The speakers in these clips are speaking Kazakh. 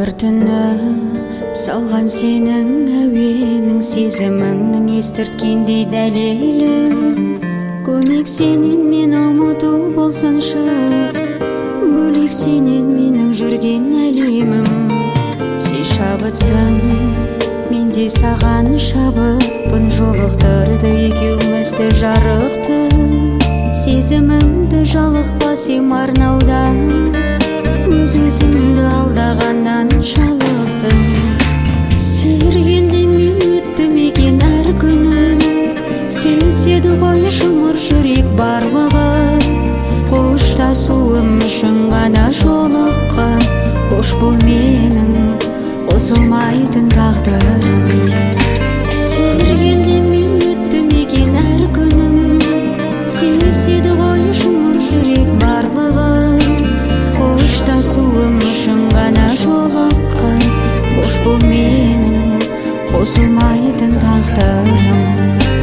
Қоңыр түні салған сенің әуенің, сезіміңнің естірткендей дәлелі. Көмек сенен мен ұмыту болсаншы, бөлек сенен менің жүрген әлемім. Сен шабытсың, мен де саған шабытпын, жолықтырды екеумізді жарықты. Сезімімді жалықпа сен арнауда, өз-өзімді алдағаннан жалықтым. Сергелде мен өттім екен әр күнім, сенседі ғой жұмыр жүрек барлығы. Қоштасуым үшін ғана жолыққан, қош бол менің қосылмайтын тағдырым. Сергелде мен өттім екен әр күнім, сенседі ғой жұмыр жүрек барлығы. Қоштасуым үшін ғана жолыққан, қош бол менің қосылмайтын тағдырым.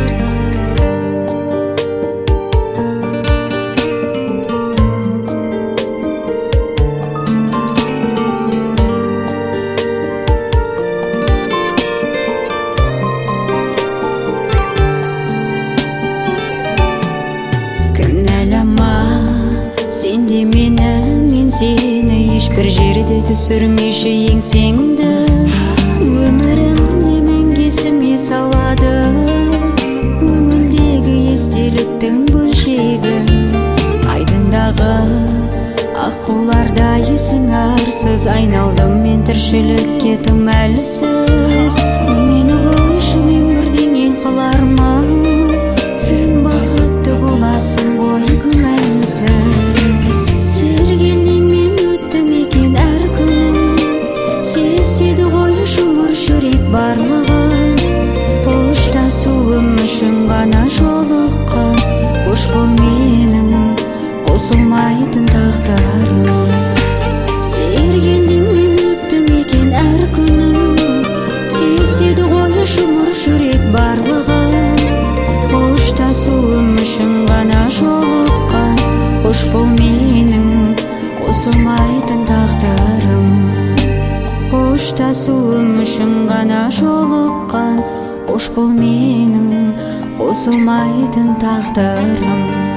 Кінәлама сен де мені, мен сені, ешбір жерде түсірмеші еңсеңді. Өмірімде мәңгі есіме салады көңілдегі естеліктің бөлшегі. Айдындағы аққуларда есің арсыз, айналдым мен тіршілікке тым әлсіз. Мені қойшы мен бірдеңе қыларма, сен бақытты боласың ғой күмәнсіз. Сергелде мен өттім екен әр күнім, сезеді ғой жұмыр жүрек барлығы. Қоштасуым үшін ғана жолыққан, қош бол менің қосылмайтын тағдырым. Сергелде мен өттім екен әр күнім, сезеді ғой жұмыр жүрек барлығы. Қоштасуым үшін ғана жолыққан, қош бол менің қосылмайтын тағдырым. Қоштасуым үшін ғана жолыққан, қош бол менің қосылмайтын тағдырым.